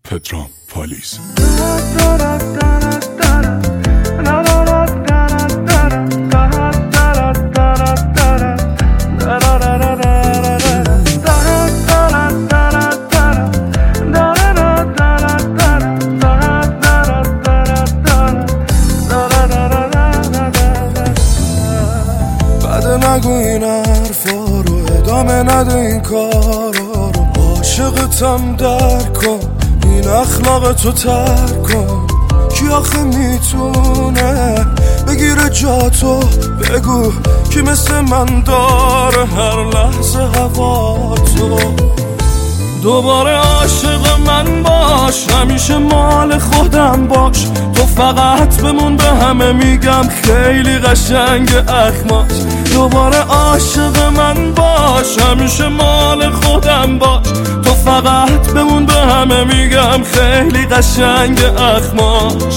پدرام پالیز. نگو این حرفا رو، ادامه نده این کارا رو. عاشقتم درک کن، این اخلاق تو ترک کن. کی آخه میتونه بگیره جاتو؟ بگو کی مثل من داره هر لحظه هوا تو. دوباره عاشق من باش، همیشه مال خودم باش. تو فقط بمون، به همه میگم خیلی قشنگ اخماش. دوباره عاشق من باش، همیشه مال خودم باش. تو فقط بمون، به همه میگم خیلی قشنگ اخماش.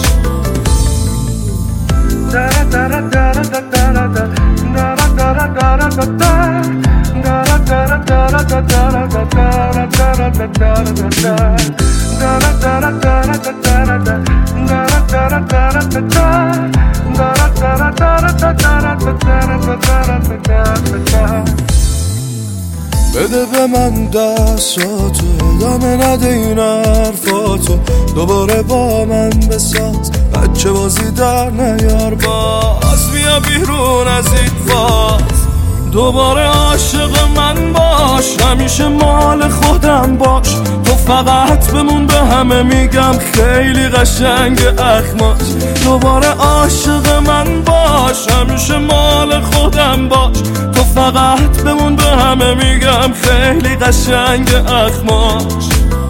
بده به من دستاتو، ادامه نده این حرفاتو. دوباره با من بساز، بچه بازی در نیار. باز بیا بیرون از این فاز. دوباره عاشق من باش، همیشه مال خودم باش. تو فقط بمون، به همه میگم خیلی قشنگ اخماش. دوباره عاشق من باش، همیشه مال خودم باش. تو فقط بمون، به همه میگم خیلی قشنگ اخماش.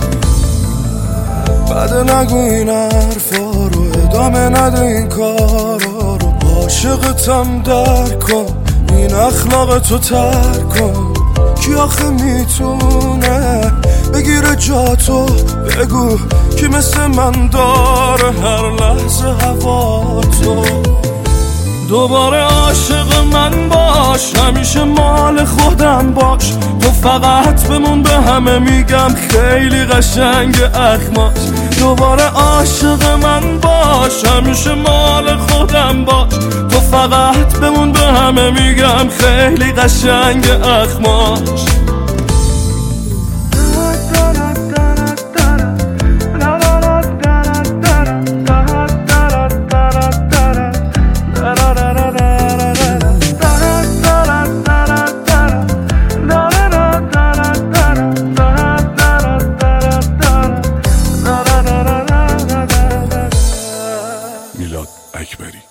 بده نگو این حرفا رو، ادامه نده این کارا رو. عاشقتم درک کن، این اخلاق تو ترک کن. کی آخه میتونه بگیره جاتو؟ بگو کی مثل من داره هر لحظه هوا تو. دوباره عاشق من باش، همیشه مال خودم باش. تو فقط بمون، به همه میگم خیلی قشنگ اخماش. دوباره عاشق من باش، همیشه مال خودم باش. تو فقط بمون، به همه میگم خیلی قشنگ اخماش. میلاد اکبری.